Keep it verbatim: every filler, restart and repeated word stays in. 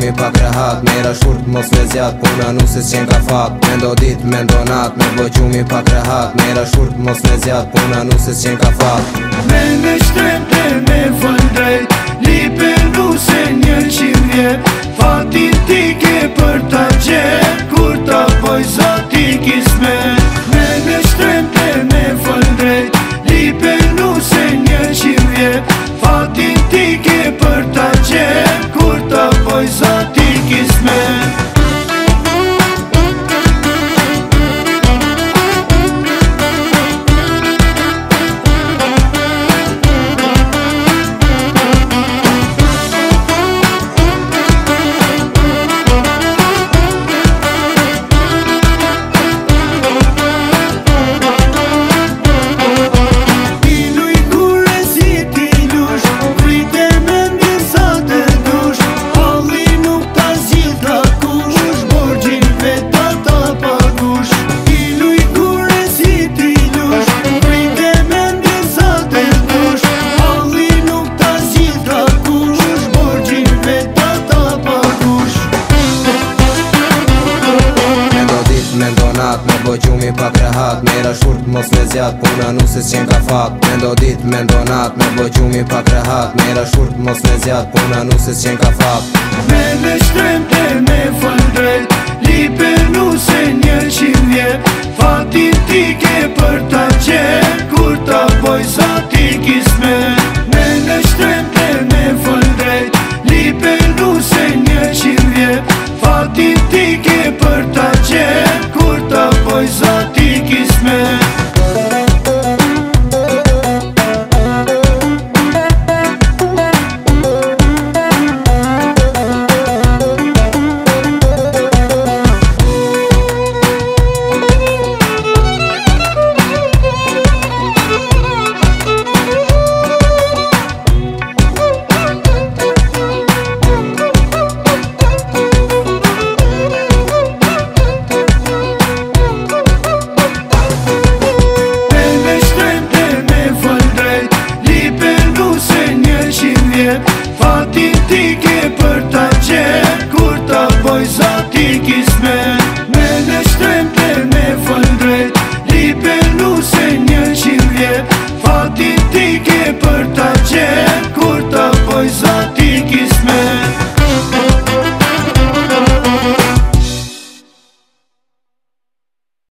gjumi pak rehat, mera shurt mos me zjat, puna nusis qen ka fat. Mendo dit, mendo nat, me bo gjumi pak rehat, mera shurt mos me zjat, puna nusis qen ka fat. Me me shtremte me fol drejt, lipe nuse një qim vjet, fatin ti ke për ta gjet, kur ta poj zoti kismet. Me me shtremte me fol drejt, lipe nuse një qim vjet, fatin ti ke për ta gjet, kur ta poj zoti kismet. Me bo gjumi pak rehat, mera shurt mos me zjat, puna nusis qen ka fat. Mendo dit, mendo nat, me bo gjumi pak rehat, mera shurt mos me zjat, puna nusis qen ka fat. Me me shtremte me fol drejt, lipe nuse një qim vjet, fatin ti ke për ta gjet, kur ta poj zoti kismet. Me me shtremte me fol drejt, lipe nuse një qim vjet, fatin ti ke për ta gjet, kur ta poj zoti kismet. Fatin ti ke për ta gjet, kur ta poj zoti kismet. Me në shtremte me fol drejt, lipe nuse një qim vjet, fatin ti ke për ta